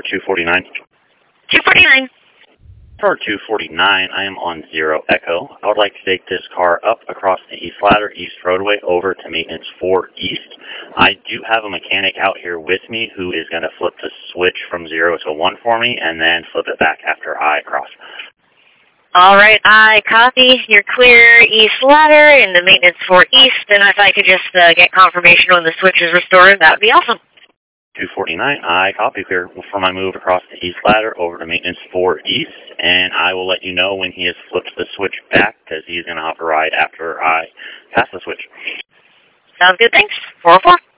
249. 249. Car 249, I am on 0 Echo. I would like to take this car up across the East Ladder, East Roadway, over to maintenance 4 East. I do have a mechanic out here with me who is going to flip the switch from 0 to 1 for me and then flip it back after I cross. All right, I copy. You're clear East Ladder in the maintenance 4 East, and if I could just get confirmation when the switch is restored, that would be awesome. 249, I copy here for my move across the East Ladder over to maintenance 4 East, and I will let you know when he has flipped the switch back because he's going to hop a ride after I pass the switch. Sounds good, thanks. 404.